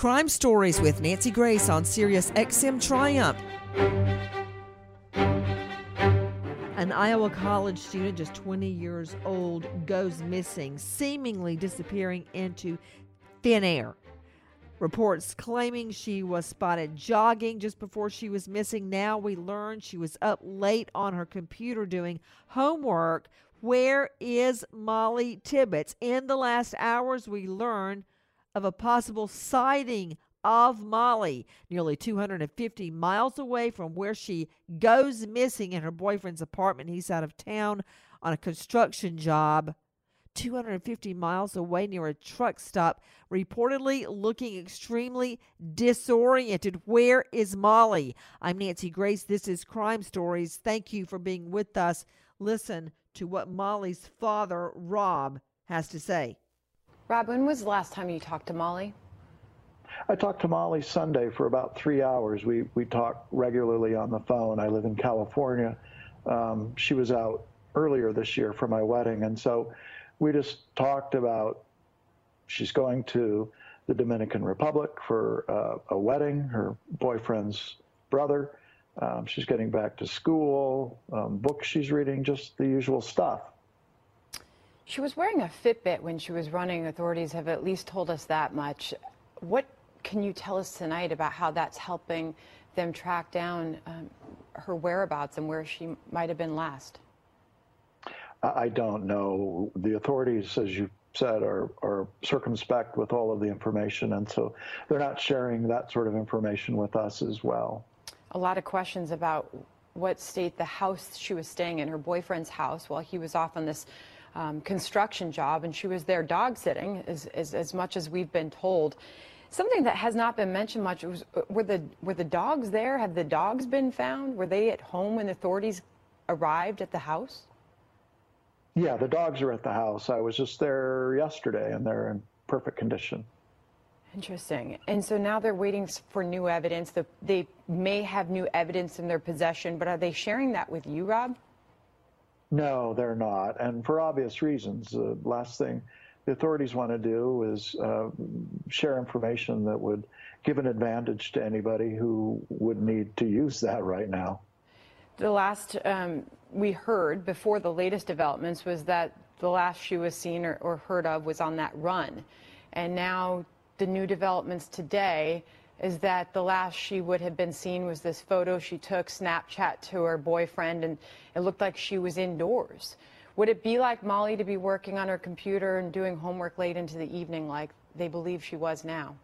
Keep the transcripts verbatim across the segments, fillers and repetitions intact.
Crime Stories with Nancy Grace on Sirius X M Triumph. An Iowa college student, just twenty years old, goes missing, seemingly disappearing into thin air. Reports claiming she was spotted jogging just before she was missing. Now we learn she was up late on her computer doing homework. Where is Molly Tibbetts? In the last hours, we learned of a possible sighting of Molly nearly two hundred fifty miles away from where she goes missing in her boyfriend's apartment. He's out of town on a construction job two hundred fifty miles away near a truck stop, reportedly looking extremely disoriented. Where is Molly? I'm Nancy Grace. This is Crime Stories. Thank you for being with us. Listen to what Molly's father, Rob, has to say. Rob, when was the last time you talked to Molly? I talked to Molly Sunday for about three hours. We we talk regularly on the phone. I live in California. Um, she was out earlier this year for my wedding, and so we just talked about she's going to the Dominican Republic for uh, a wedding, her boyfriend's brother. Um, she's getting back to school, um, books she's reading, just the usual stuff. She was wearing a Fitbit when she was running. Authorities have at least told us that much. What can you tell us tonight about how that's helping them track down um, her whereabouts and where she might have been last? I don't know. The authorities, as you said, are, are circumspect with all of the information, and so they're not sharing that sort of information with us as well. A lot of questions about what state the house she was staying in, her boyfriend's house, while he was off on this um, construction job, and she was there dog sitting, as, as, as much as we've been told. Something that has not been mentioned much was, were the, were the dogs there? Have the dogs been found? Were they at home when the authorities arrived at the house? Yeah, the dogs are at the house. I was just there yesterday, and they're in perfect condition. Interesting. And so now they're waiting for new evidence. The, they may have new evidence in their possession, but are they sharing that with you, Rob? No, they're not, and for obvious reasons. The last thing the authorities want to do is uh, share information that would give an advantage to anybody who would need to use that right now. The last um, we heard before the latest developments was that the last she was seen or, or heard of was on that run. And now the new developments today is that the last she would have been seen was this photo she took, Snapchat, to her boyfriend, and it looked like she was indoors. Would it be like Molly to be working on her computer and doing homework late into the evening like they believe she was now?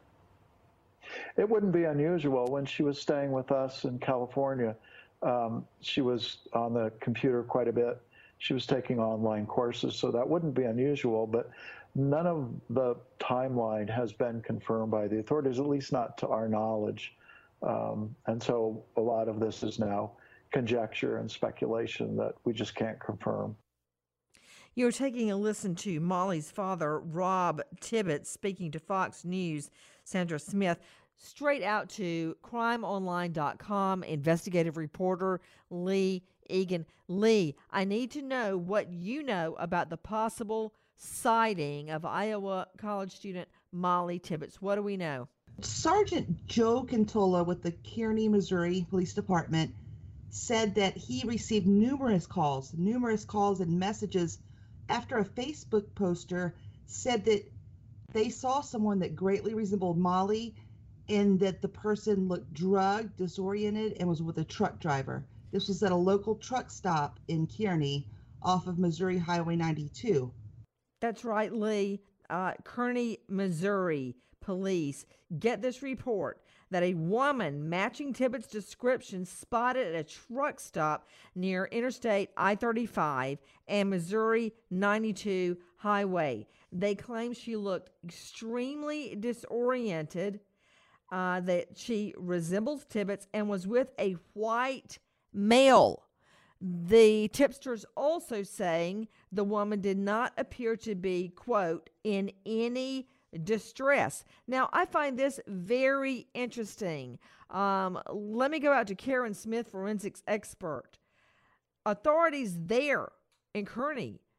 It wouldn't be unusual. When she was staying with us in California, Um, she was on the computer quite a bit. She was taking online courses, so that wouldn't be unusual, but none of the timeline has been confirmed by the authorities, at least not to our knowledge. Um, and so a lot of this is now conjecture and speculation that we just can't confirm. You're taking a listen to Molly's father, Rob Tibbetts, speaking to Fox News' Sandra Smith. Straight out to crime online dot com, investigative reporter Lee Egan. Lee, I need to know what you know about the possible sighting of Iowa college student Molly Tibbetts. What do we know? Sergeant Joe Cantola with the Kearney, Missouri Police Department said that he received numerous calls, numerous calls and messages after a Facebook poster said that they saw someone that greatly resembled Molly and that the person looked drugged, disoriented, and was with a truck driver. This was at a local truck stop in Kearney off of Missouri Highway ninety-two. That's right, Lee. Uh, Kearney, Missouri police get this report that a woman matching Tibbetts' description spotted at a truck stop near Interstate I thirty-five and Missouri ninety-two highway. They claim she looked extremely disoriented, Uh, that she resembles Tibbetts and was with a white male. The tipsters also saying the woman did not appear to be, quote, in any distress. Now, I find this very interesting. Um, let me go out to Karen Smith, forensics expert. Authorities there in Kearney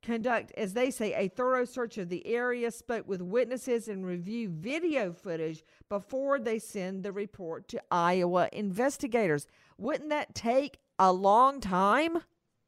conduct, as they say, a thorough search of the area, spoke with witnesses, and review video footage before they send the report to Iowa investigators. Wouldn't that take a long time?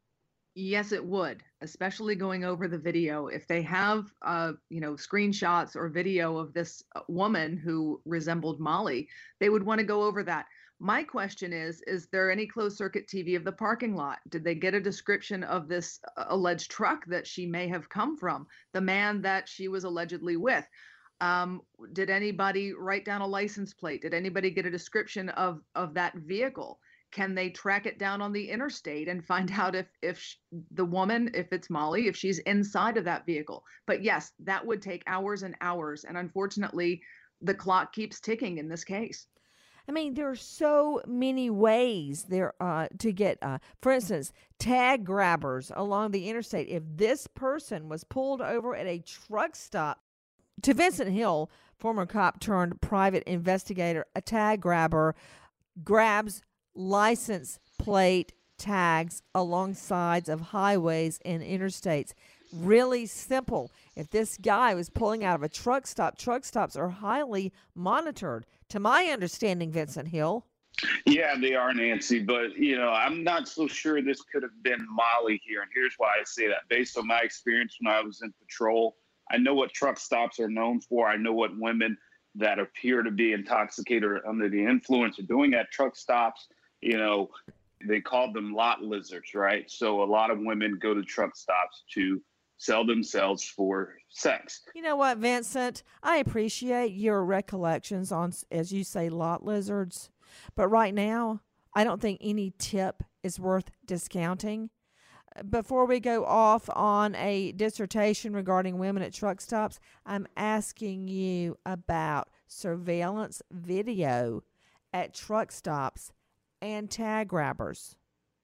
Yes, it would, especially going over the video. If they have, uh, you know, screenshots or video of this woman who resembled Molly, they would want to go over that. My question is, is there any closed circuit T V of the parking lot? Did they get a description of this alleged truck that she may have come from, the man that she was allegedly with? Um, did anybody write down a license plate? Did anybody get a description of, of that vehicle? Can they track it down on the interstate and find out if, if sh- the woman, if it's Molly, if she's inside of that vehicle? But yes, that would take hours and hours. And unfortunately, the clock keeps ticking in this case. I mean, there are so many ways there uh, to get, uh, for instance, tag grabbers along the interstate. If this person was pulled over at a truck stop, to Vincent Hill, former cop turned private investigator, a tag grabber grabs license plate tags along sides of highways and interstates. Really simple. If this guy was pulling out of a truck stop, truck stops are highly monitored, to my understanding, Vincent Hill. Yeah, they are, Nancy, but, you know, I'm not so sure this could have been Molly here, and here's why I say that. Based on my experience when I was in patrol, I know what truck stops are known for. I know what women that appear to be intoxicated or under the influence are doing at truck stops. You know, they called them lot lizards, right? So a lot of women go to truck stops to sell themselves for sex. You know what, Vincent? I appreciate your recollections on, as you say, lot lizards. But right now, I don't think any tip is worth discounting. Before we go off on a dissertation regarding women at truck stops, I'm asking you about surveillance video at truck stops and tag grabbers.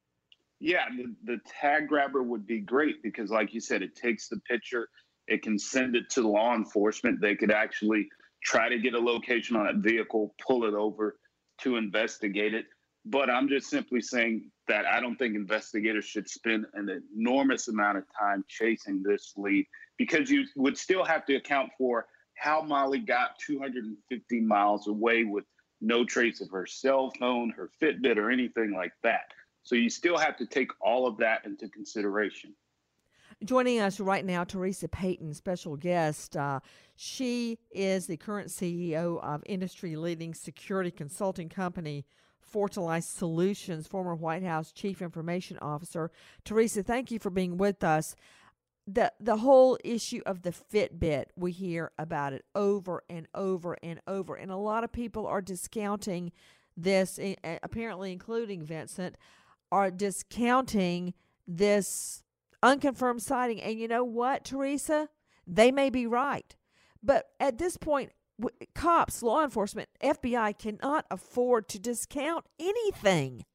Yeah, the, the tag grabber would be great because, like you said, it takes the picture. It can send it to law enforcement. They could actually try to get a location on that vehicle, pull it over to investigate it. But I'm just simply saying that I don't think investigators should spend an enormous amount of time chasing this lead, because you would still have to account for how Molly got two hundred fifty miles away with no trace of her cell phone, her Fitbit, or anything like that. So you still have to take all of that into consideration. Joining us right now, Teresa Payton, special guest. Uh, she is the current C E O of industry-leading security consulting company Fortalize Solutions, former White House Chief Information Officer. Teresa, thank you for being with us. The the whole issue of the Fitbit, we hear about it over and over and over, and a lot of people are discounting this, apparently including Vincent, are discounting this unconfirmed sighting. And you know what, Teresa? They may be right. But at this point, cops, law enforcement, F B I cannot afford to discount anything.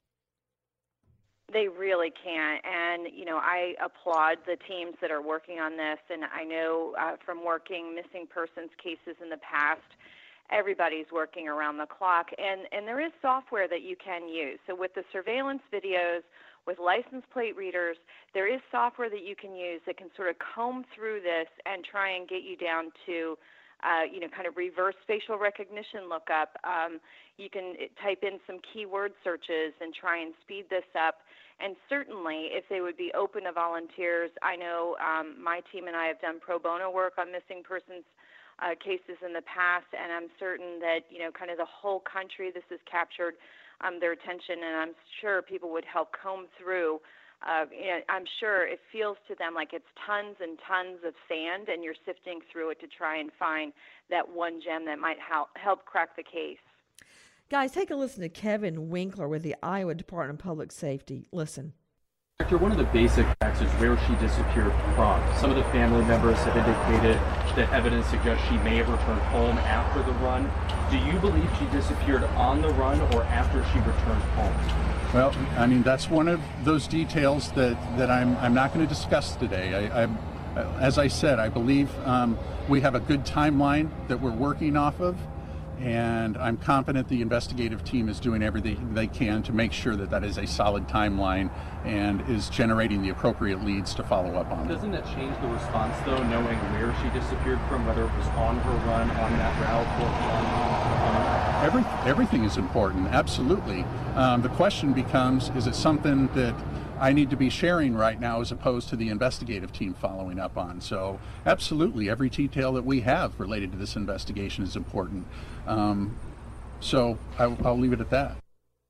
They really can't. And, you know, I applaud the teams that are working on this. And I know uh, from working missing persons cases in the past, everybody's working around the clock. And, and there is software that you can use. So with the surveillance videos, with license plate readers, there is software that you can use that can sort of comb through this and try and get you down to Uh, you know, kind of reverse facial recognition lookup. Um, you can type in some keyword searches and try and speed this up. And certainly, if they would be open to volunteers, I know um, my team and I have done pro bono work on missing persons uh, cases in the past, and I'm certain that, you know, kind of the whole country, this has captured um, their attention, and I'm sure people would help comb through. Uh, you know, I'm sure it feels to them like it's tons and tons of sand, and you're sifting through it to try and find that one gem that might help, help crack the case. Guys, take a listen to Kevin Winkler with the Iowa Department of Public Safety. Listen. Director, one of the basic facts is where she disappeared from. Some of the family members have indicated that evidence suggests she may have returned home after the run. Do you believe she disappeared on the run or after she returned home? Well, I mean, that's one of those details that, that I'm, I'm not going to discuss today. I, I, as I said, I believe um, we have a good timeline that we're working off of. And I'm confident the investigative team is doing everything they can to make sure that that is a solid timeline and is generating the appropriate leads to follow up on. Doesn't it change the response, though, knowing where she disappeared from, whether it was on her run, on that route, or on... Every, everything is important, absolutely. Um, the question becomes, is it something that I need to be sharing right now as opposed to the investigative team following up on? So absolutely, every detail that we have related to this investigation is important. Um, so I, I'll leave it at that.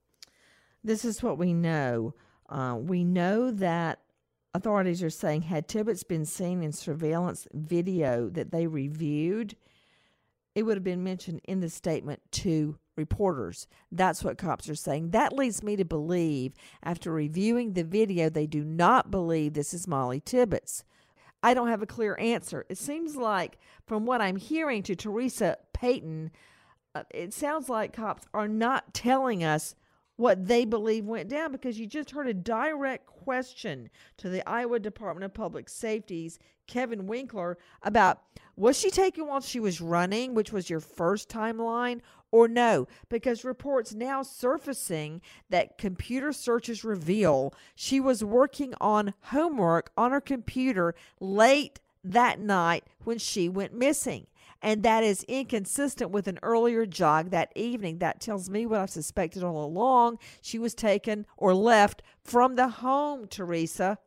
This is what we know. Uh, we know that authorities are saying had Tibbetts been seen in surveillance video that they reviewed, it would have been mentioned in the statement to reporters. That's what cops are saying. That leads me to believe, after reviewing the video, they do not believe this is Molly Tibbetts. I don't have a clear answer. It seems like, from what I'm hearing to Teresa Payton, uh, it sounds like cops are not telling us what they believe went down, because you just heard a direct question to the Iowa Department of Public Safety's Kevin Winkler about, was she taken while she was running, which was your first timeline, or no? Because reports now surfacing that computer searches reveal she was working on homework on her computer late that night when she went missing. And that is inconsistent with an earlier jog that evening. That tells me what I've suspected all along. She was taken or left from the home, Teresa.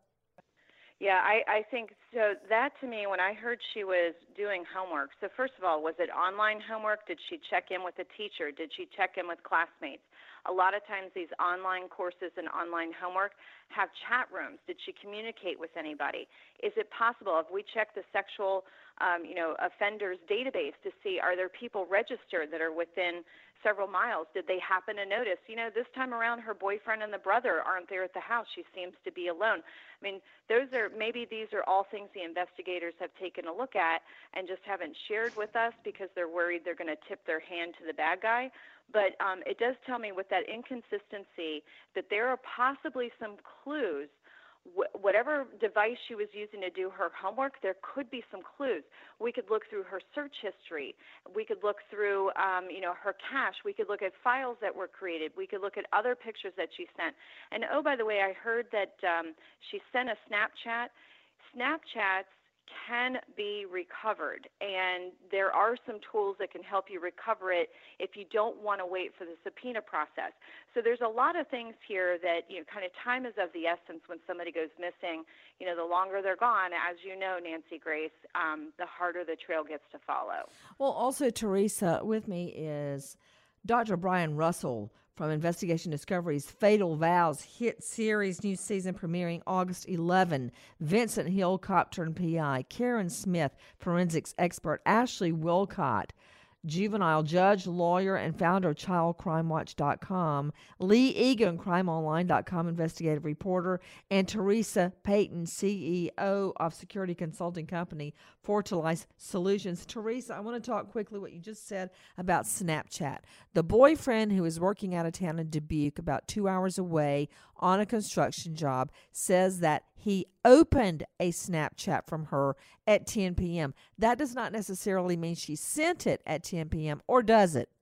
Yeah, I, I think so. That, to me, when I heard she was doing homework, so first of all, was it online homework? Did she check in with a teacher? Did she check in with classmates? A lot of times these online courses and online homework have chat rooms. Did she communicate with anybody? Is it possible, if we check the sexual um, you know, offenders database to see, are there people registered that are within several miles? Did they happen to notice, you know, this time around her boyfriend and the brother aren't there at the house. She seems to be alone. I mean, those are, maybe these are all things the investigators have taken a look at and just haven't shared with us because they're worried they're going to tip their hand to the bad guy. But um, it does tell me, with that inconsistency, that there are possibly some clues. Wh- whatever device she was using to do her homework, there could be some clues. We could look through her search history. We could look through, um, you know, her cache. We could look at files that were created. We could look at other pictures that she sent. And, oh, by the way, I heard that um, she sent a Snapchat. Snapchats can be recovered, and there are some tools that can help you recover it if you don't want to wait for the subpoena process. So there's a lot of things here that, you know, kind of time is of the essence when somebody goes missing. You know, the longer they're gone, as you know, Nancy Grace, um, the harder the trail gets to follow. Well, also, Teresa, with me is Doctor Brian Russell from Investigation Discovery's Fatal Vows hit series, new season premiering August eleventh. Vincent Hill, cop turned P I. Karen Smith, forensics expert. Ashley Wilcott, juvenile judge, lawyer, and founder of child crime watch dot com. Lee Egan, crime online dot com investigative reporter. And Teresa Payton, C E O of security consulting company Fortalice Solutions. Teresa, I want to talk quickly what you just said about Snapchat. The boyfriend who is working out of town in Dubuque, about two hours away on a construction job, says that he opened a Snapchat from her at ten p.m. That does not necessarily mean she sent it at ten p.m., or does it?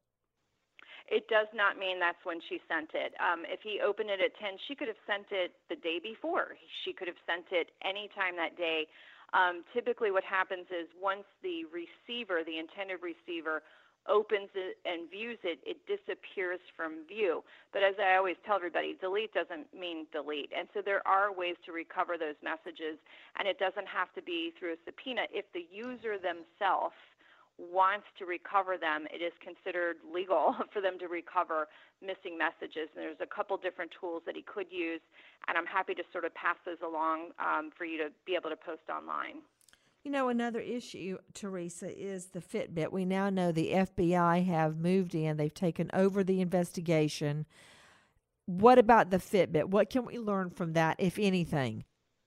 It does not mean that's when she sent it. Um, if he opened it at ten, she could have sent it the day before. She could have sent it any time that day. Um, typically what happens is once the receiver, the intended receiver, opens it and views it, it disappears from view. But as I always tell everybody, delete doesn't mean delete. And so there are ways to recover those messages, and it doesn't have to be through a subpoena. If the user themselves wants to recover them, it is considered legal for them to recover missing messages. And there's a couple different tools that he could use, and I'm happy to sort of pass those along um, for you to be able to post online. You know, another issue, Teresa, is the Fitbit. We now know the F B I have moved in. They've taken over the investigation. What about the Fitbit? What can we learn from that, if anything?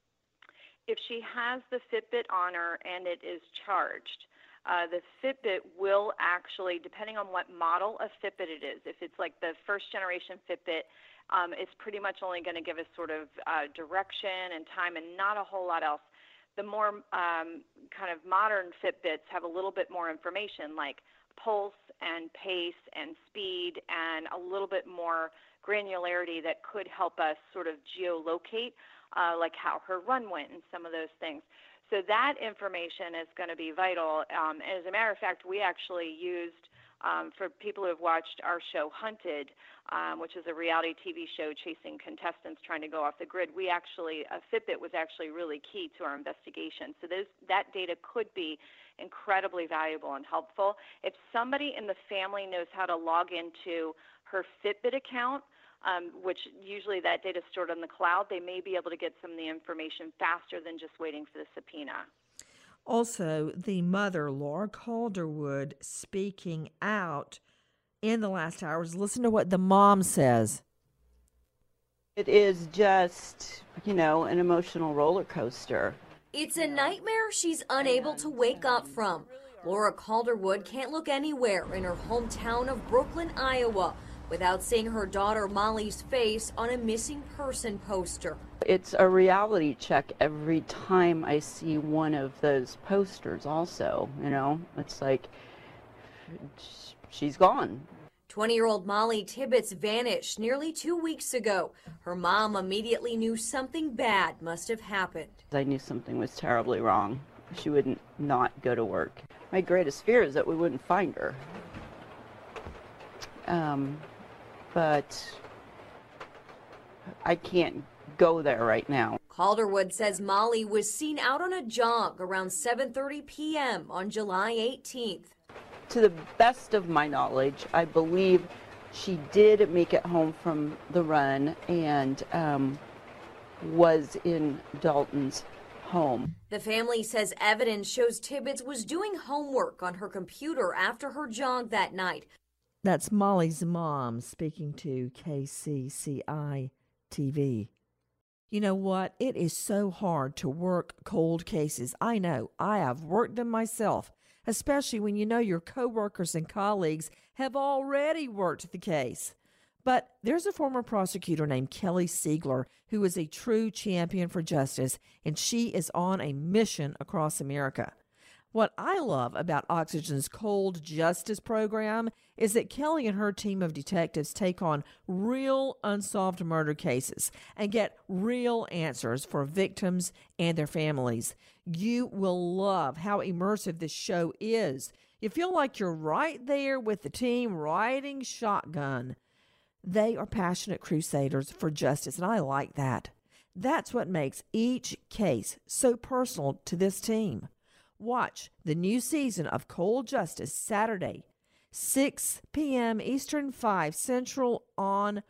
If she has the Fitbit on her and it is charged, uh, the Fitbit will actually, depending on what model of Fitbit it is, if it's like the first generation Fitbit, um, it's pretty much only going to give us sort of uh, direction and time and not a whole lot else. The more um, kind of modern Fitbits have a little bit more information, like pulse and pace and speed and a little bit more granularity that could help us sort of geolocate, uh, like how her run went and some of those things. So that information is going to be vital. Um, as a matter of fact, we actually used, um, for people who have watched our show Hunted, um, which is a reality T V show chasing contestants trying to go off the grid, we actually, a Fitbit was actually really key to our investigation. So those, that data could be incredibly valuable and helpful. If somebody in the family knows how to log into her Fitbit account, um, which usually that data is stored on the cloud, they may be able to get some of the information faster than just waiting for the subpoena. Also, the mother, Laura Calderwood, speaking out in the last hours. Listen to what the mom says. It is just, you know, an emotional roller coaster. It's a nightmare she's unable to wake up from. Laura Calderwood can't look anywhere in her hometown of Brooklyn, Iowa, without seeing her daughter Molly's face on a missing person poster. It's a reality check every time I see one of those posters also, you know. It's like, she's gone. twenty-year-old Molly Tibbetts vanished nearly two weeks ago. Her mom immediately knew something bad must have happened. I knew something was terribly wrong. She wouldn't not go to work. My greatest fear is that we wouldn't find her. Um, but I can't go there right now. Calderwood says Molly was seen out on a jog around seven thirty p m on July eighteenth. To the best of my knowledge, I believe she did make it home from the run and um, was in Dalton's home. The family says evidence shows Tibbetts was doing homework on her computer after her jog that night. That's Molly's mom speaking to K C C I T V. You know what? It is so hard to work cold cases. I know. I have worked them myself, especially when you know your coworkers and colleagues have already worked the case. But there's a former prosecutor named Kelly Siegler who is a true champion for justice, and she is on a mission across America. What I love about Oxygen's Cold Justice program is that Kelly and her team of detectives take on real unsolved murder cases and get real answers for victims and their families. You will love how immersive this show is. You feel like you're right there with the team riding shotgun. They are passionate crusaders for justice, and I like that. That's what makes each case so personal to this team. Watch the new season of Cold Justice Saturday, six p m Eastern, five Central on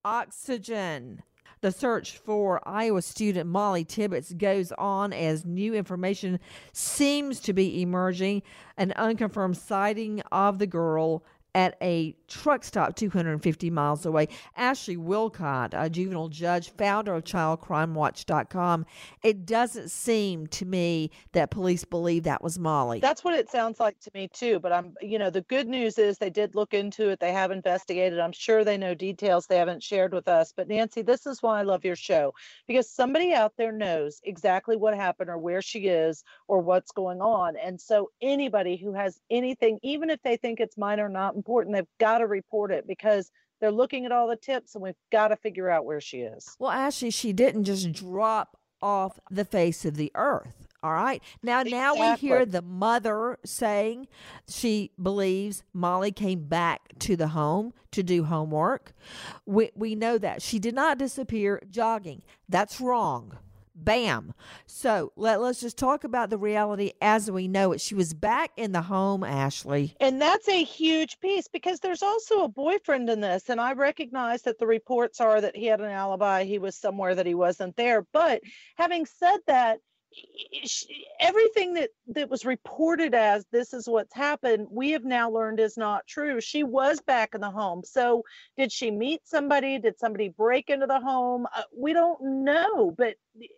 Oxygen. The search for Iowa student Molly Tibbetts goes on as new information seems to be emerging. An unconfirmed sighting of the girl at a truck stop two hundred fifty miles away. Ashley Wilcott, a juvenile judge, founder of child crime watch dot com. It doesn't seem to me that police believe that was Molly. That's what it sounds like to me too. But I'm, you know, the good news is they did look into it. They have investigated. I'm sure they know details they haven't shared with us. But Nancy, this is why I love your show, because somebody out there knows exactly what happened or where she is or what's going on. And so anybody who has anything, even if they think it's minor or not important, they've got to report it because they're looking at all the tips and we've got to figure out where she is. Well, actually, she didn't just drop off the face of the earth. All right. Now, exactly. now we hear the mother saying she believes Molly came back to the home to do homework. We, we know that she did not disappear jogging. That's wrong. Bam. So let, let's just talk about the reality as we know it. She was back in the home, Ashley. And that's a huge piece because there's also a boyfriend in this. And I recognize that the reports are that he had an alibi. He was somewhere that he wasn't there. But having said that, everything that, that was reported as this is what's happened, we have now learned is not true. She was back in the home. So did she meet somebody? Did somebody break into the home? Uh, we don't know, but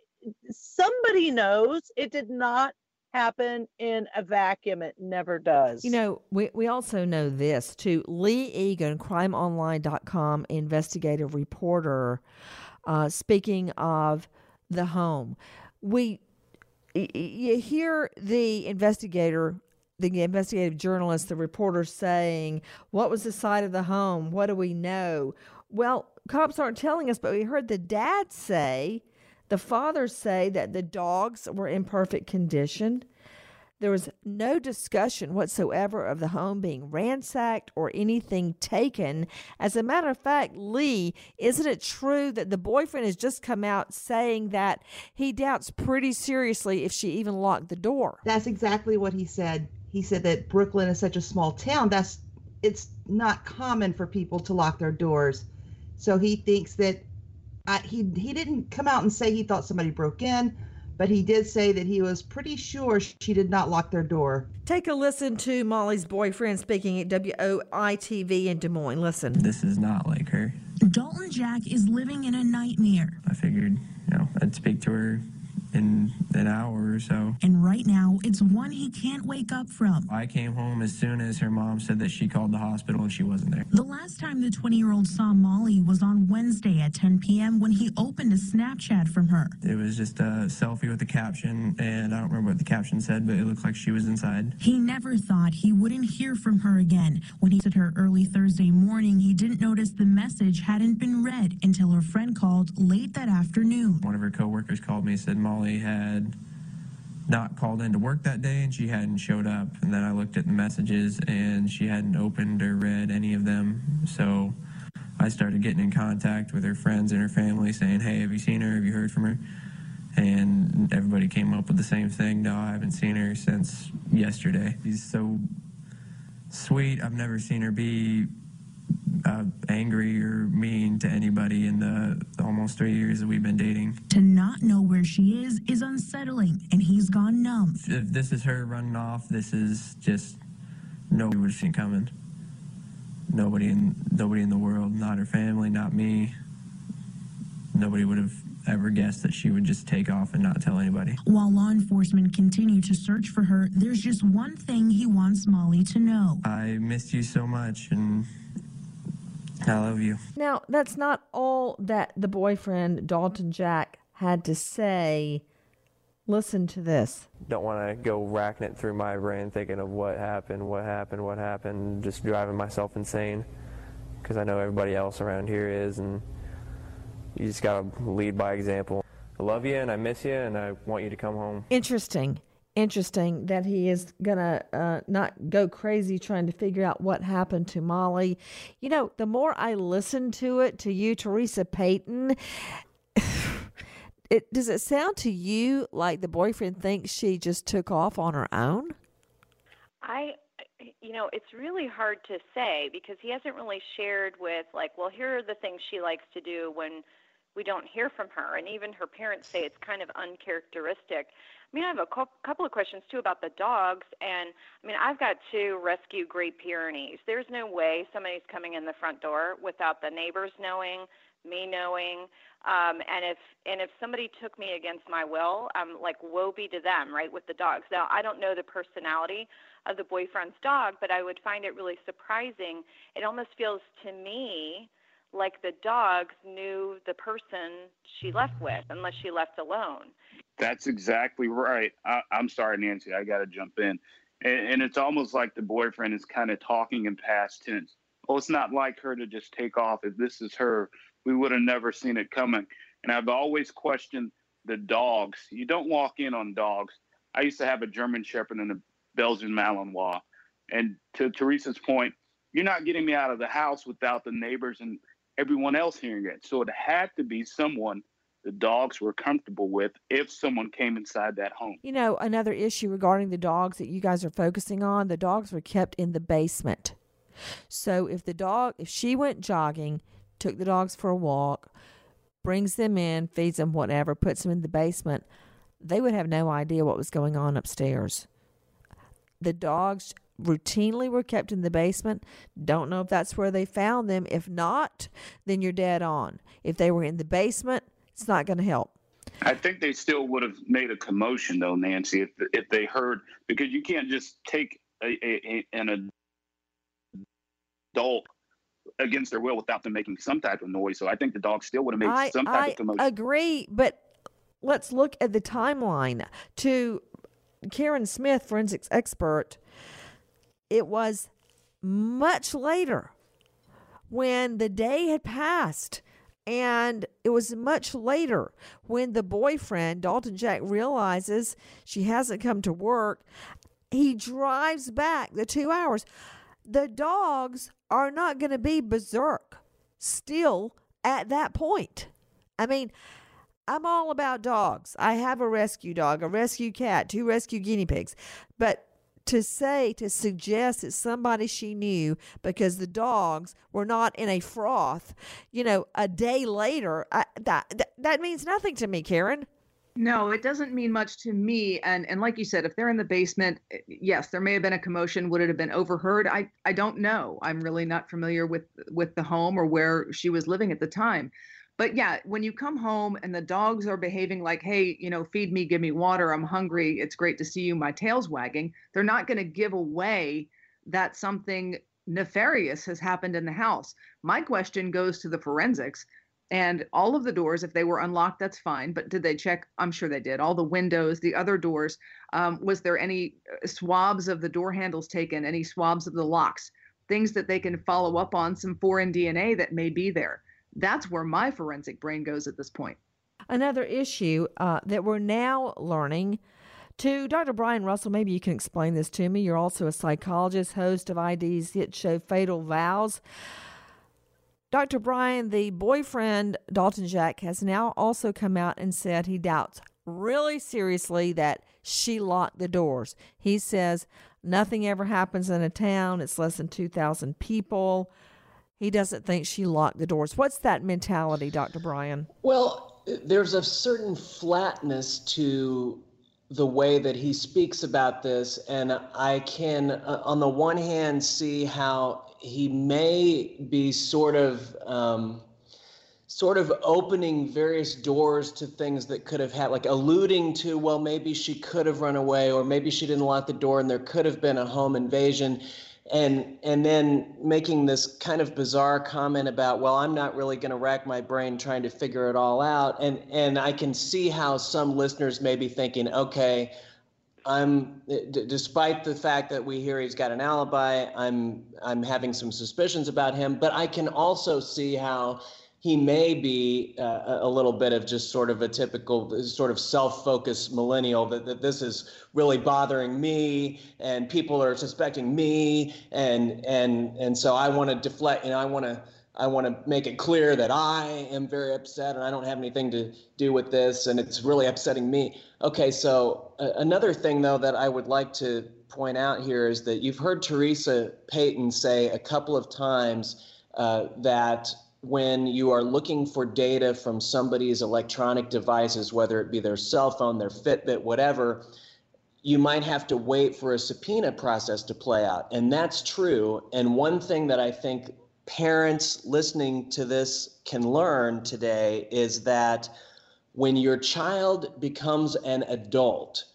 somebody knows. It did not happen in a vacuum. It never does. You know, we, we also know this too. Lee Egan, crime online dot com investigative reporter, uh, speaking of the home. We You hear the investigator the investigative journalist, the reporter saying, what was the side of the home? What do we know? Well, cops aren't telling us, but we heard the dad say, the father say that the dogs were in perfect condition. There was no discussion whatsoever of the home being ransacked or anything taken. As a matter of fact, Lee, isn't it true that the boyfriend has just come out saying that he doubts pretty seriously if she even locked the door? That's exactly what he said. He said that Brooklyn is such a small town. That's it's not common for people to lock their doors. So he thinks that I, he he didn't come out and say he thought somebody broke in, but he did say that he was pretty sure she did not lock their door. Take a listen to Molly's boyfriend speaking at W O I T V in Des Moines. Listen. This is not like her. Dalton Jack is living in a nightmare. I figured, you know, I'd speak to her in an hour or so. And right now, it's one he can't wake up from. I came home as soon as her mom said that she called the hospital and she wasn't there. The last time the twenty-year-old saw Molly was on Wednesday at ten p.m. when he opened a Snapchat from her. It was just a selfie with a caption, and I don't remember what the caption said, but it looked like she was inside. He never thought he wouldn't hear from her again. When he said her early Thursday morning, he didn't notice the message hadn't been read until her friend called late that afternoon. One of her coworkers called me and said Molly had not called in to work that day and she hadn't showed up. And then I looked at the messages and she hadn't opened or read any of them. So I started getting in contact with her friends and her family saying, hey, have you seen her? Have you heard from her? And everybody came up with the same thing. No, I haven't seen her since yesterday. She's so sweet. I've never seen her be Uh, angry or mean to anybody in the almost three years that we've been dating. To not know where she is is unsettling, and he's gone numb. If this is her running off, this is just nobody would have seen coming. Nobody in nobody in the world, not her family, not me. Nobody would have ever guessed that she would just take off and not tell anybody. While law enforcement continue to search for her, there's just one thing he wants Molly to know. I missed you so much, and I love you. Now, that's not all that the boyfriend, Dalton Jack, had to say. Listen to this. Don't want to go racking it through my brain thinking of what happened, what happened, what happened, just driving myself insane because I know everybody else around here is, and you just got to lead by example. I love you and I miss you and I want you to come home. Interesting. Interesting that he is going to uh, not go crazy trying to figure out what happened to Molly. You know, the more I listen to it, to you, Teresa Payton, it does it sound to you like the boyfriend thinks she just took off on her own? I, you know, it's really hard to say because he hasn't really shared with, like, well, here are the things she likes to do when we don't hear from her. And even her parents say it's kind of uncharacteristic. I mean, I have a couple of questions, too, about the dogs. And, I mean, I've got two rescue Great Pyrenees. There's no way somebody's coming in the front door without the neighbors knowing, me knowing. Um, and if and if somebody took me against my will, I'm like, woe be to them, right, with the dogs. Now, I don't know the personality of the boyfriend's dog, but I would find it really surprising. It almost feels to me like the dogs knew the person she left with, unless she left alone. That's exactly right. I, I'm sorry, Nancy, I got to jump in. And, and it's almost like the boyfriend is kind of talking in past tense. Oh, it's not like her to just take off. If this is her, we would have never seen it coming. And I've always questioned the dogs. You don't walk in on dogs. I used to have a German Shepherd and a Belgian Malinois. And to Teresa's point, you're not getting me out of the house without the neighbors and everyone else hearing it. So it had to be someone the dogs were comfortable with if someone came inside that home. You know, another issue regarding the dogs that you guys are focusing on, the dogs were kept in the basement. So if the dog, if she went jogging, took the dogs for a walk, brings them in, feeds them, whatever, puts them in the basement, they would have no idea what was going on upstairs. The dogs routinely were kept in the basement. Don't know if that's where they found them. If not, then you're dead on. If they were in the basement, it's not going to help. I think they still would have made a commotion, though, Nancy, if if they heard, because you can't just take a, a, an adult against their will without them making some type of noise. So I think the dog still would have made I, some type I of commotion. I agree, but let's look at the timeline. To Karen Smith, forensics expert, it was much later when the day had passed. And it was much later when the boyfriend, Dalton Jack, realizes she hasn't come to work. He drives back the two hours. The dogs are not going to be berserk still at that point. I mean, I'm all about dogs. I have a rescue dog, a rescue cat, two rescue guinea pigs. But to say, to suggest that somebody she knew because the dogs were not in a froth, you know, a day later, I, that, that that means nothing to me, Karen. No, it doesn't mean much to me. And and like you said, if they're in the basement, yes, there may have been a commotion. Would it have been overheard? I, I don't know. I'm really not familiar with, with the home or where she was living at the time. But yeah, when you come home and the dogs are behaving like, hey, you know, feed me, give me water, I'm hungry, it's great to see you, my tail's wagging, they're not going to give away that something nefarious has happened in the house. My question goes to the forensics, and all of the doors, if they were unlocked, that's fine. But did they check? I'm sure they did. All the windows, the other doors. Um, was there any swabs of the door handles taken, any swabs of the locks, things that they can follow up on, some foreign D N A that may be there? That's where my forensic brain goes at this point. Another issue uh, that we're now learning to Doctor Brian Russell, maybe you can explain this to me. You're also a psychologist, host of I D's hit show Fatal Vows. Doctor Brian, the boyfriend, Dalton Jack, has now also come out and said he doubts really seriously that she locked the doors. He says nothing ever happens in a town. It's less than two thousand people. He doesn't think she locked the doors. What's that mentality, Doctor Brian? Well, there's a certain flatness to the way that he speaks about this. And I can, uh, on the one hand, see how he may be sort of, um, sort of opening various doors to things that could have had, like alluding to, well, maybe she could have run away, or maybe she didn't lock the door and there could have been a home invasion. And and then making this kind of bizarre comment about, well, I'm not really going to rack my brain trying to figure it all out. And and I can see how some listeners may be thinking, okay, I'm d- despite the fact that we hear he's got an alibi, I'm I'm having some suspicions about him. But I can also see how he may be uh, a little bit of just sort of a typical sort of self-focused millennial, that, that this is really bothering me and people are suspecting me. And and and so I want to deflect, you know, I want to I want to make it clear that I am very upset and I don't have anything to do with this and it's really upsetting me. Okay, so uh, another thing, though, that I would like to point out here is that you've heard Teresa Payton say a couple of times uh, that when you are looking for data from somebody's electronic devices, whether it be their cell phone, their Fitbit, whatever, you might have to wait for a subpoena process to play out. And that's true. And one thing that I think parents listening to this can learn today is that when your child becomes an adult,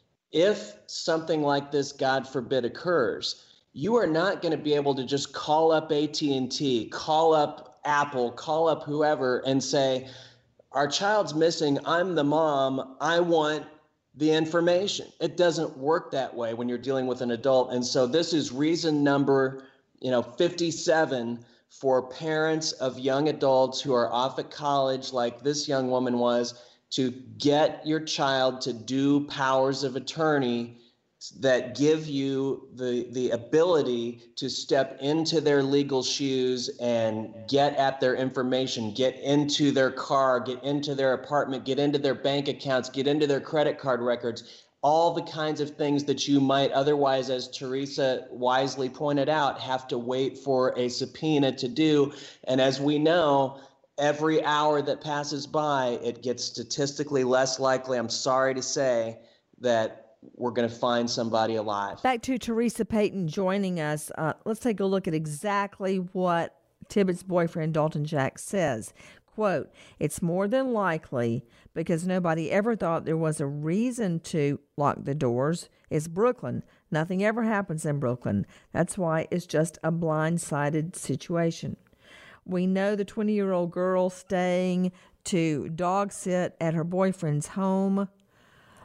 if something like this, God forbid, occurs, you are not going to be able to just call up A T and T, call up Apple, call up whoever and say, our child's missing, I'm the mom, I want the information. It doesn't work that way when you're dealing with an adult. And so this is reason number, you know, fifty-seven for parents of young adults who are off at college, like this young woman was, to get your child to do powers of attorney that give you the the ability to step into their legal shoes and get at their information, get into their car, get into their apartment, get into their bank accounts, get into their credit card records, all the kinds of things that you might otherwise, as Teresa wisely pointed out, have to wait for a subpoena to do. And as we know, every hour that passes by, it gets statistically less likely, I'm sorry to say, that we're going to find somebody alive. Back to Teresa Payton joining us. Uh, let's take a look at exactly what Tibbetts' boyfriend, Dalton Jack, says. Quote, it's more than likely because nobody ever thought there was a reason to lock the doors. It's Brooklyn. Nothing ever happens in Brooklyn. That's why it's just a blindsided situation. We know the twenty-year-old girl staying to dog sit at her boyfriend's home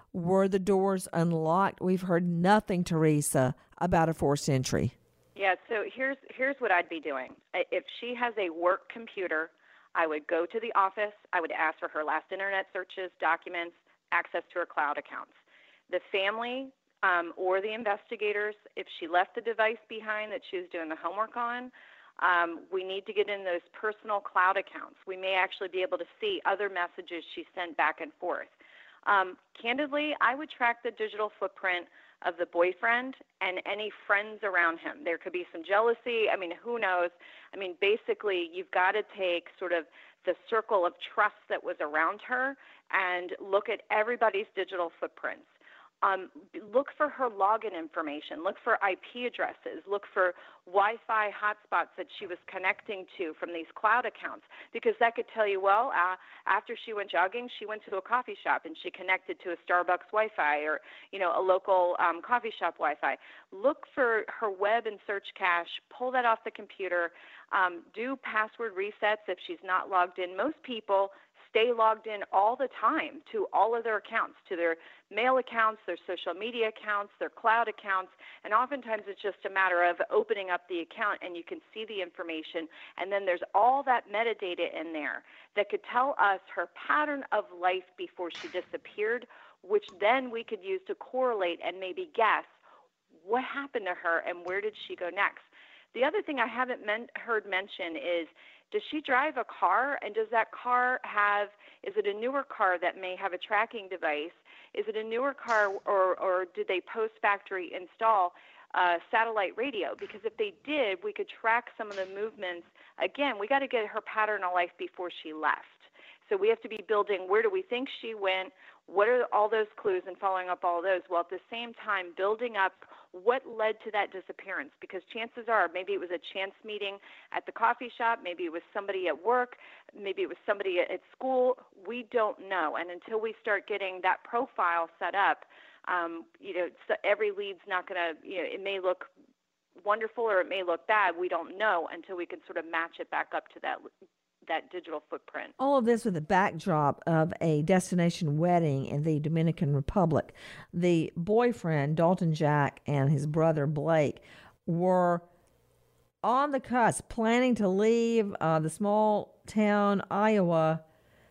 Were the doors unlocked? We've heard nothing, Teresa, about a forced entry. Yeah, so here's here's what I'd be doing. If she has a work computer, I would go to the office. I would ask for her last internet searches, documents, access to her cloud accounts. The family um, or the investigators, if she left the device behind that she was doing the homework on, um, we need to get in those personal cloud accounts. We may actually be able to see other messages she sent back and forth. Um, candidly, I would track the digital footprint of the boyfriend and any friends around him. There could be some jealousy. I mean, who knows? I mean, basically, you've got to take sort of the circle of trust that was around her and look at everybody's digital footprints. Um, look for her login information. Look for I P addresses. Look for Wi-Fi hotspots that she was connecting to from these cloud accounts, because that could tell you, well, uh, after she went jogging, she went to a coffee shop and she connected to a Starbucks Wi-Fi or, you know, a local um, coffee shop Wi-Fi. Look for her web and search cache. Pull that off the computer. Um, do password resets if she's not logged in. Most people stay logged in all the time to all of their accounts, to their mail accounts, their social media accounts, their cloud accounts, and oftentimes it's just a matter of opening up the account and you can see the information, and then there's all that metadata in there that could tell us her pattern of life before she disappeared, which then we could use to correlate and maybe guess what happened to her and where did she go next. The other thing I haven't men- heard mention is, does she drive a car, and does that car have, is it a newer car that may have a tracking device? Is it a newer car, or, or did they post-factory install uh, satellite radio? Because if they did, we could track some of the movements. Again, we got to get her pattern of life before she left. So we have to be building, where do we think she went? What are all those clues, and following up all those, while at the same time building up what led to that disappearance, because chances are maybe it was a chance meeting at the coffee shop, maybe it was somebody at work, maybe it was somebody at school. We don't know. And until we start getting that profile set up, um, you know, so every lead's not going to, you know, it may look wonderful or it may look bad. We don't know until we can sort of match it back up to that that digital footprint. All of this with the backdrop of a destination wedding in the Dominican Republic. The boyfriend, Dalton Jack, and his brother, Blake, were on the cusp, planning to leave uh, the small town Iowa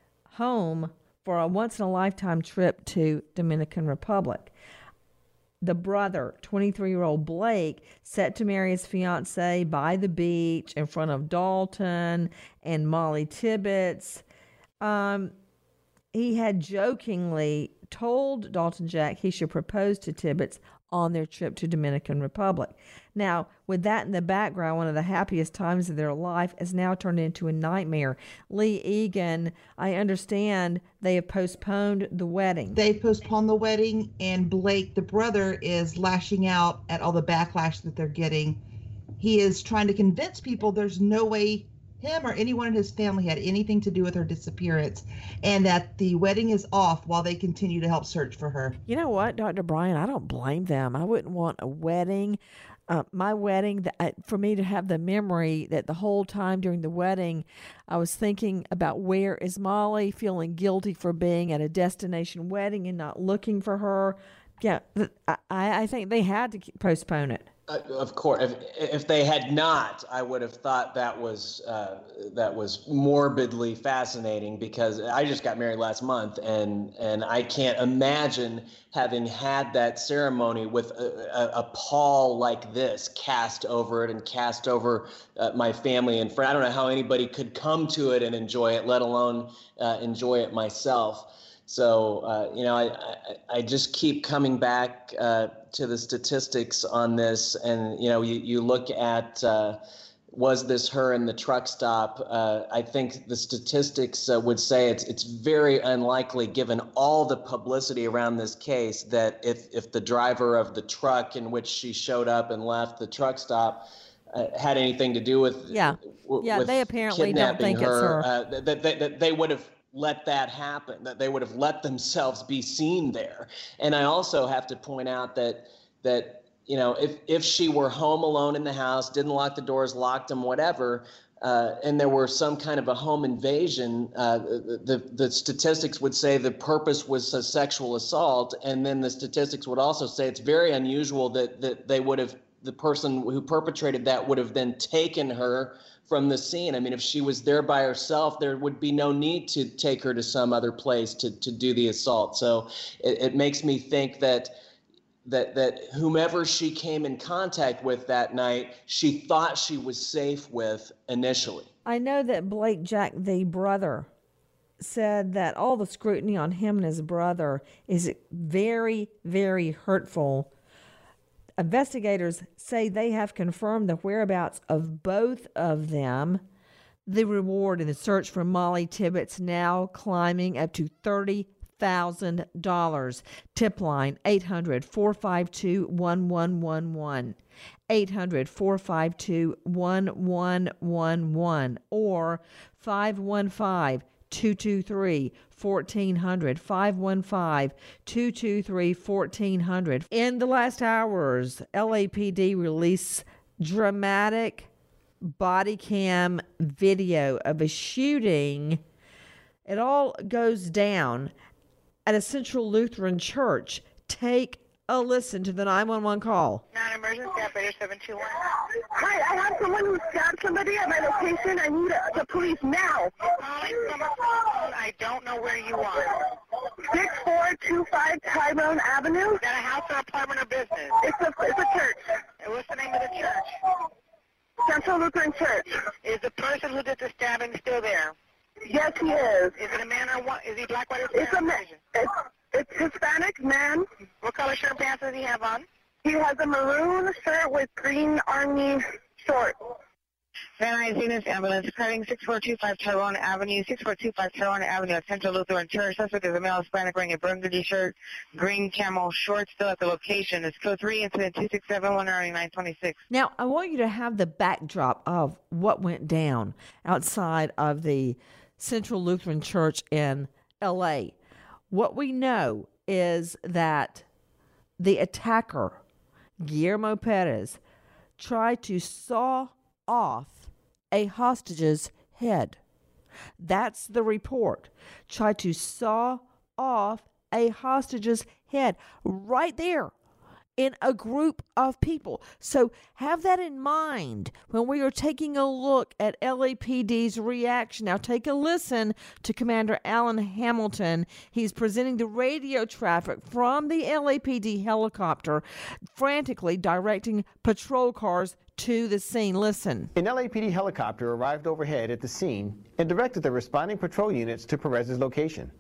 home for a once-in-a-lifetime trip to Dominican Republic. The brother, twenty-three-year-old Blake, set to marry his fiancee by the beach in front of Dalton and Molly Tibbetts. Um, he had jokingly told Dalton Jack he should propose to Tibbetts on their trip to Dominican Republic. Now, with that in the background, one of the happiest times of their life has now turned into a nightmare. Lee Egan, I understand they have postponed the wedding. They've postponed the wedding, and Blake, the brother, is lashing out at all the backlash that they're getting. He is trying to convince people there's no way him or anyone in his family had anything to do with her disappearance, and that the wedding is off while they continue to help search for her. You know what, Doctor Brian, I don't blame them. I wouldn't want a wedding, uh, my wedding, that, uh, for me to have the memory that the whole time during the wedding, I was thinking about where is Molly, feeling guilty for being at a destination wedding and not looking for her. Yeah, I, I think they had to postpone it. Uh, of course, if if they had not, I would have thought that was uh, that was morbidly fascinating, because I just got married last month, and and I can't imagine having had that ceremony with a, a, a pall like this cast over it and cast over uh, my family and friends. I don't know how anybody could come to it and enjoy it, let alone uh, enjoy it myself. So, uh, you know, I, I, I just keep coming back uh, to the statistics on this. And, you know, you, you look at, uh, was this her in the truck stop? Uh, I think the statistics uh, would say it's it's very unlikely, given all the publicity around this case, that if, if the driver of the truck in which she showed up and left the truck stop uh, had anything to do with Yeah, w- yeah, with they apparently don't think her, it's her. Uh, that, that, that they would have let that happen, that they would have let themselves be seen there. And I also have to point out that, that you know, if, if she were home alone in the house, didn't lock the doors, locked them, whatever, uh, and there were some kind of a home invasion, uh, the, the statistics would say the purpose was a sexual assault. And then the statistics would also say it's very unusual that, that they would have, the person who perpetrated that would have then taken her from the scene. I mean, if she was there by herself, there would be no need to take her to some other place to, to do the assault. So it, it makes me think that that that whomever she came in contact with that night, she thought she was safe with initially. I know that Blake Jack, the brother, said that all the scrutiny on him and his brother is very, very hurtful. Investigators say they have confirmed the whereabouts of both of them. The reward in the search for Molly Tibbetts now climbing up to thirty thousand dollars. Tip line eight hundred, four five two, one one one one. eight hundred, four five two, one one one one or five one five, two two three, fourteen hundred, five one five, two two three, fourteen hundred. In the last hours, L A P D released dramatic body cam video of a shooting. It all goes down at a Central Lutheran church. Take a listen to the nine one one call. Non-emergency operator seven two one. Hi, I have someone who stabbed somebody at my location. I need uh, the police now. Calling from a phone. I don't know where you are. six four two five Tyrone Avenue. Is that a house or apartment or business? It's a, it's a church. And what's the name of the church? Central Lutheran Church. Is the person who did the stabbing still there? Yes, he is. Is it a man or what? Is he black, white, or Hispanic? It's a man. It's, it's Hispanic man. What color shirt and pants does he have on? He has a maroon shirt with green army shorts. Van Nuys Units Ambulance, cutting six four two five Tyrone Avenue, six four two five Tyrone Avenue at Central Lutheran Church. Suspect is a male Hispanic wearing a burgundy shirt, green camel shorts, still at the location. It's code three, incident two six seven one nine two six. Now, I want you to have the backdrop of what went down outside of the Central Lutheran Church in L A. What we know is that the attacker, Guillermo Perez, tried to saw off a hostage's head. That's the report. Tried to saw off a hostage's head right there in a group of people. So have that in mind when we are taking a look at L A P D's reaction. Now take a listen to Commander Alan Hamilton. He's presenting the radio traffic from the L A P D helicopter, frantically directing patrol cars to the scene. Listen. An L A P D helicopter arrived overhead at the scene and directed the responding patrol units to Perez's location.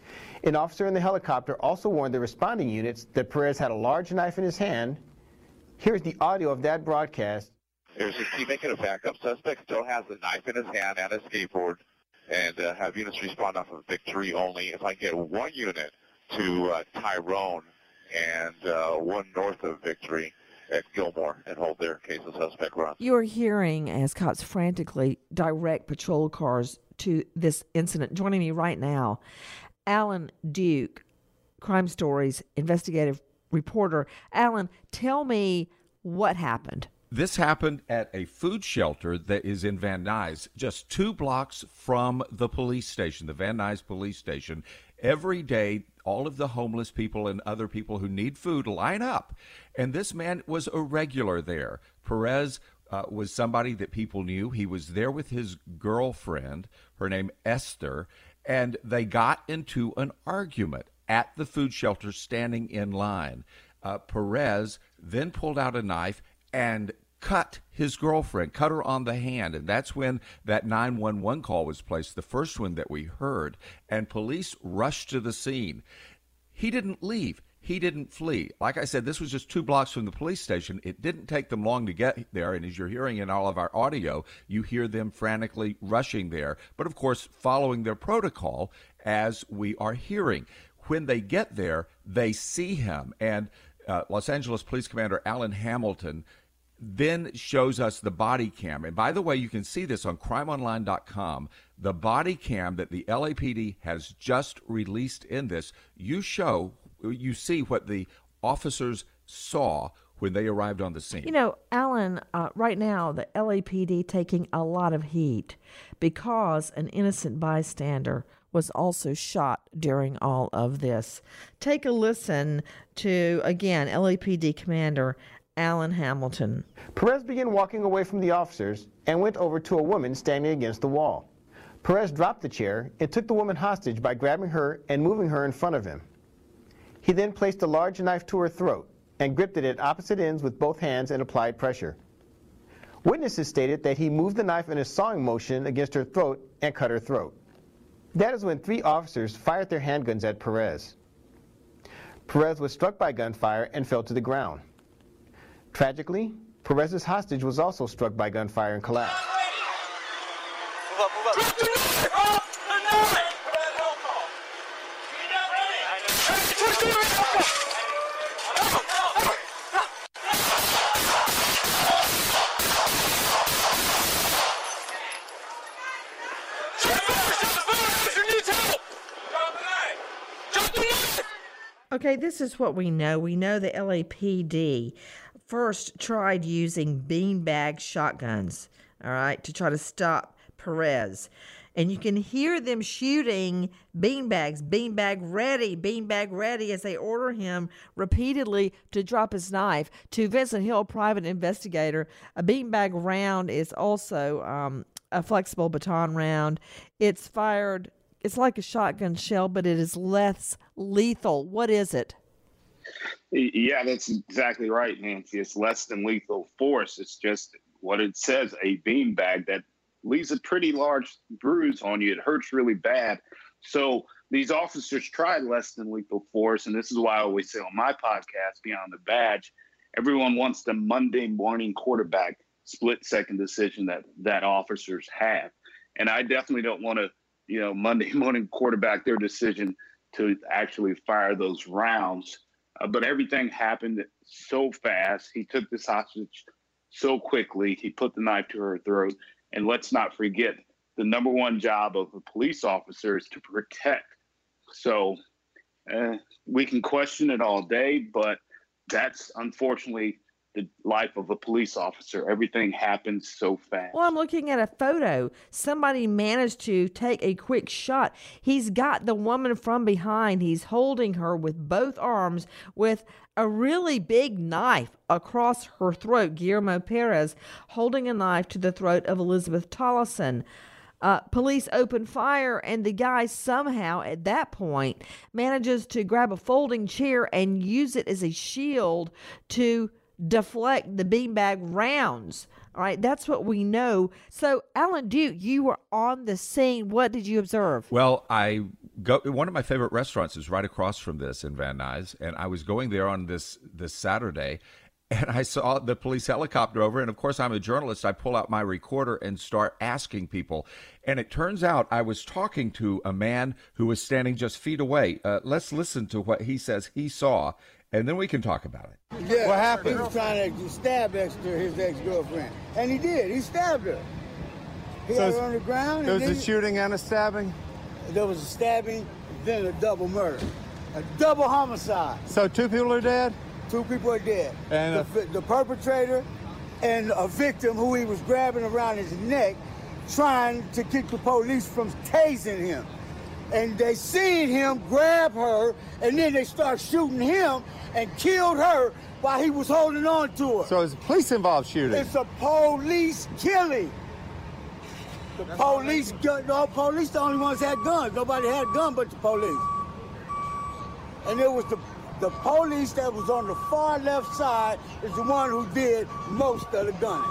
An officer in the helicopter also warned the responding units that Perez had a large knife in his hand. Here's the audio of that broadcast. There's a team making a backup. Suspect still has a knife in his hand and a skateboard, and uh, have units respond off of Victory only. If I get one unit to uh, Tyrone and uh, one north of Victory at Gilmore and hold there in case the suspect runs. You're hearing as cops frantically direct patrol cars to this incident. Joining me right now, Alan Duke, Crime Stories investigative reporter. Alan, tell me what happened. This happened at a food shelter that is in Van Nuys, just two blocks from the police station, the Van Nuys police station. Every day, all of the homeless people and other people who need food line up. And this man was a regular there. Perez uh, was somebody that people knew. He was there with his girlfriend, her name Esther, and they got into an argument at the food shelter standing in line. Uh, Perez then pulled out a knife and cut his girlfriend, cut her on the hand. And that's when that nine one one call was placed, the first one that we heard. And police rushed to the scene. He didn't leave. He didn't flee. Like I said, this was just two blocks from the police station. It didn't take them long to get there. And as you're hearing in all of our audio, you hear them frantically rushing there. But of course, following their protocol, as we are hearing. When they get there, they see him. And uh, Los Angeles Police Commander Alan Hamilton then shows us the body cam. And by the way, you can see this on crime online dot com. The body cam that the L A P D has just released in this, you show, you see what the officers saw when they arrived on the scene. You know, Alan, uh, right now, the L A P D taking a lot of heat because an innocent bystander was also shot during all of this. Take a listen to, again, L A P D Commander Alan Hamilton. Perez began walking away from the officers and went over to a woman standing against the wall. Perez dropped the chair and took the woman hostage by grabbing her and moving her in front of him. He then placed a large knife to her throat and gripped it at opposite ends with both hands and applied pressure. Witnesses stated that he moved the knife in a sawing motion against her throat and cut her throat. That is when three officers fired their handguns at Perez. Perez was struck by gunfire and fell to the ground. Tragically, Perez's hostage was also struck by gunfire and collapsed. Move up, move up. Okay, this is what we know. We know the L A P D first tried using beanbag shotguns, all right, to try to stop Perez. And you can hear them shooting beanbags, beanbag ready, beanbag ready, as they order him repeatedly to drop his knife. To Vincent Hill, private investigator, a beanbag round is also um, a flexible baton round. It's fired, it's like a shotgun shell, but it is less lethal. What is it? Yeah, that's exactly right, Nancy. It's less than lethal force. It's just what it says, a beanbag that leaves a pretty large bruise on you. It hurts really bad. So these officers tried less than lethal force, and this is why I always say on my podcast, Beyond the Badge, everyone wants the Monday morning quarterback split-second decision that that officers have. And I definitely don't want to, you know, Monday morning quarterback their decision to actually fire those rounds. Uh, but everything happened so fast. He took this hostage so quickly. He put the knife to her throat. And let's not forget, the number one job of a police officer is to protect. So uh, we can question it all day, but that's unfortunately the life of a police officer. Everything happens so fast. Well, I'm looking at a photo. Somebody managed to take a quick shot. He's got the woman from behind. He's holding her with both arms with a really big knife across her throat. Guillermo Perez holding a knife to the throat of Elizabeth Tollison. Uh, police open fire, and the guy somehow at that point manages to grab a folding chair and use it as a shield to deflect the beanbag rounds. All right, that's what we know. So, Alan Duke, you were on the scene. What did you observe? Well, I go. One of my favorite restaurants is right across from this in Van Nuys, and I was going there on this this Saturday, and I saw the police helicopter over. And of course, I'm a journalist. I pull out my recorder and start asking people. And it turns out I was talking to a man who was standing just feet away. Uh, let's listen to what he says he saw, and then we can talk about it. Yeah, what happened? He was trying to stab Esther, his ex-girlfriend. And he did. He stabbed her. He so had her on the ground. There was a shooting and a stabbing? There was a stabbing, then a double murder. A double homicide. So two people are dead? Two people are dead. And the, the perpetrator and a victim who he was grabbing around his neck, trying to keep the police from tasing him. And they seen him grab her, and then they start shooting him and killed her while he was holding on to her. So it's a police-involved shooting? It's a police killing. The That's police, gun, no, police the only ones that had guns. Nobody had a gun but the police. And it was the, the police that was on the far left side is the one who did most of the gunning.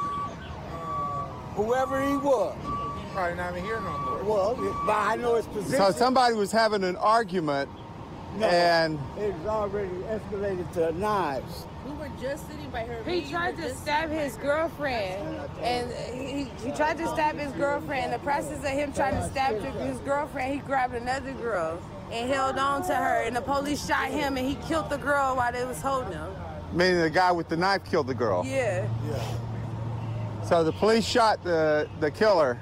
Whoever he was. Probably not even here no more. Well, but I know his position. So somebody was having an argument, no, and it was already escalated to knives. We were just sitting by her. He tried to stab his girlfriend, and he, he tried to stab his girlfriend. In the process of him trying to stab his girlfriend, he grabbed another girl and held on to her, and the police shot him, and he killed the girl while they was holding him. Meaning the guy with the knife killed the girl? Yeah. Yeah. So the police shot the, the killer.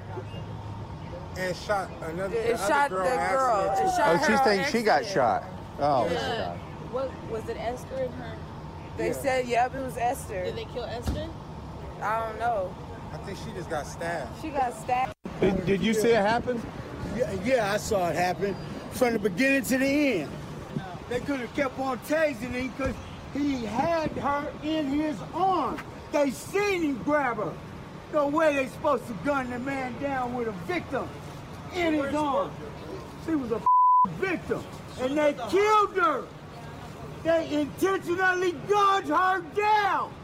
And shot another It the shot girl the girl. It shot Oh, her she on thinks she got accident. shot. Oh, Yeah. What was it, Esther and her? They Yeah. said, yep, it was Esther. Did they kill Esther? I don't know. I think she just got stabbed. She got stabbed. Did, did you see it happen? Yeah, yeah, I saw it happen from the beginning to the end. They could have kept on tasing him because he had her in his arms. They seen him grab her. No way they supposed to gun the man down with a victim in his arms. She was a victim, and they killed her. They intentionally gunned her down.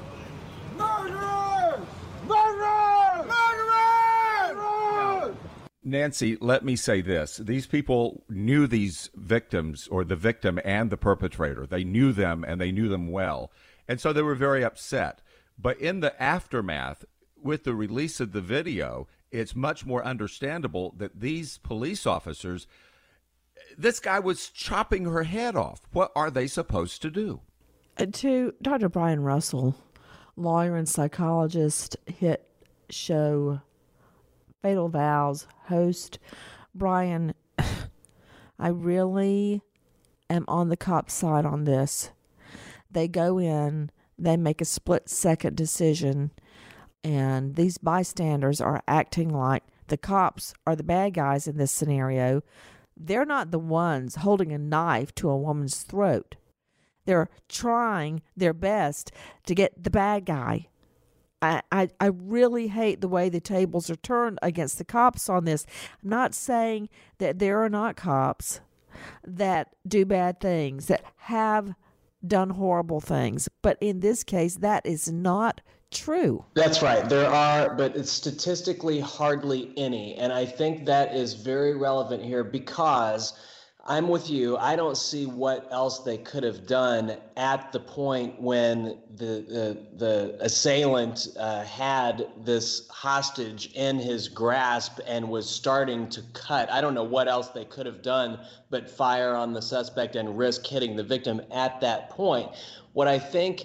Murderers! Murderers! Murderers! Murderers! Nancy, let me say this. These people knew these victims, or the victim and the perpetrator. They knew them, and they knew them well. And so they were very upset. But in the aftermath, with the release of the video, it's much more understandable that these police officers, this guy was chopping her head off. What are they supposed to do? Uh, to Doctor Brian Russell, lawyer and psychologist, hit show Fatal Vows host. Brian, I really am on the cop's side on this. They go in, they make a split-second decision, and these bystanders are acting like the cops are the bad guys in this scenario. They're not the ones holding a knife to a woman's throat. They're trying their best to get the bad guy. I, I, I really hate the way the tables are turned against the cops on this. I'm not saying that there are not cops that do bad things, that have done horrible things. But in this case, that is not true. That's right. There are, but it's statistically hardly any. And I think that is very relevant here because I'm with you. I don't see what else they could have done at the point when the the, the assailant uh, had this hostage in his grasp and was starting to cut. I don't know what else they could have done but fire on the suspect and risk hitting the victim at that point. What I think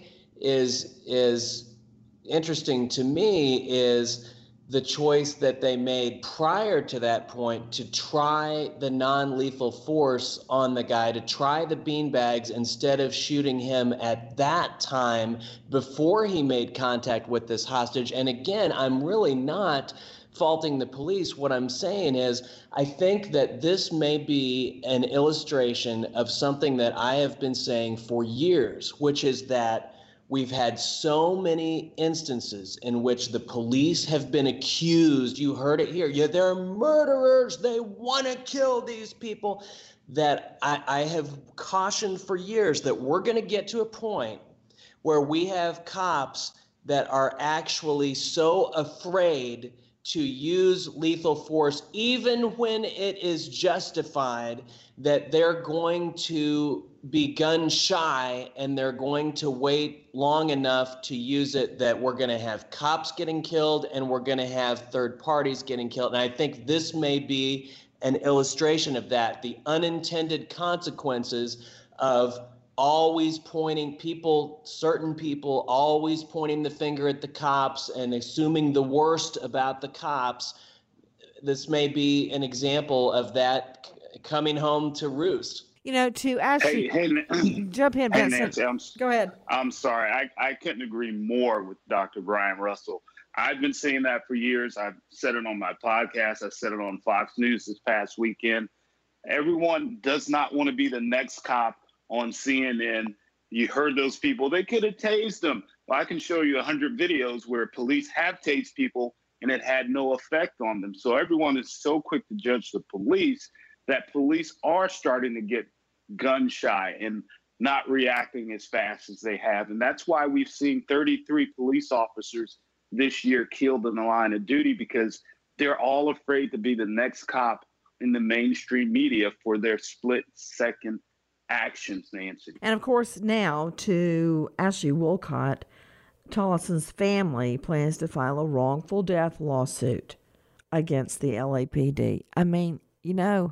is is interesting to me is the choice that they made prior to that point to try the non-lethal force on the guy, to try the beanbags instead of shooting him at that time before he made contact with this hostage. And again, I'm really not faulting the police. What I'm saying is I think that this may be an illustration of something that I have been saying for years, which is that we've had so many instances in which the police have been accused. You heard it here. Yeah, they're murderers. They want to kill these people. That I, I have cautioned for years that we're going to get to a point where we have cops that are actually so afraid to use lethal force, even when it is justified, that they're going to be gun shy and they're going to wait long enough to use it that we're going to have cops getting killed and we're going to have third parties getting killed. And I think this may be an illustration of that, the unintended consequences of always pointing people, certain people, always pointing the finger at the cops and assuming the worst about the cops. This may be an example of that coming home to roost. You know, to ask Hey, you, hey, jump in, Hey, Vincent. Nancy, I'm, Go ahead. I'm sorry. I, I couldn't agree more with Doctor Brian Russell. I've been saying that for years. I've said it on my podcast. I said it on Fox News this past weekend. Everyone does not want to be the next cop on C N N. You heard those people. They could have tased them. Well, I can show you a hundred videos where police have tased people and it had no effect on them. So everyone is so quick to judge the police that police are starting to get gun shy and not reacting as fast as they have. And that's why we've seen thirty-three police officers this year killed in the line of duty, because they're all afraid to be the next cop in the mainstream media for their split second actions, Nancy. And of course, now to Ashley Wolcott, Tollison's family plans to file a wrongful death lawsuit against the L A P D. I mean, you know,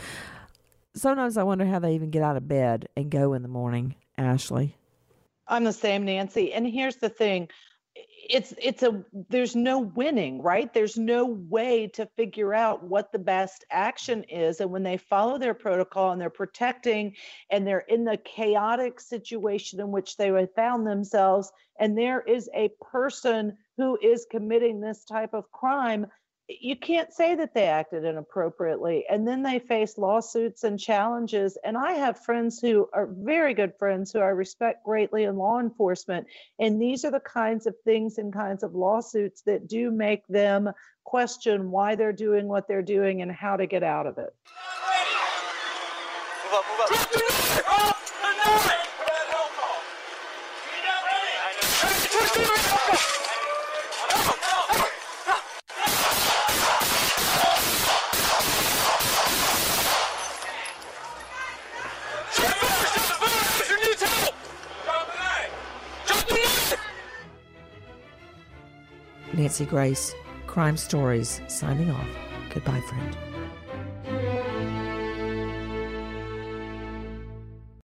sometimes I wonder how they even get out of bed and go in the morning, Ashley. I'm the same, Nancy. And here's the thing. it's it's a there's no winning, right? There's no way to figure out what the best action is. And when they follow their protocol and they're protecting and they're in the chaotic situation in which they found themselves, and there is a person who is committing this type of crime, you can't say that they acted inappropriately. And then they face lawsuits and challenges. And I have friends who are very good friends who I respect greatly in law enforcement. And these are the kinds of things and kinds of lawsuits that do make them question why they're doing what they're doing and how to get out of it. Move up, move up. Nancy Grace, Crime Stories, signing off. Goodbye, friend.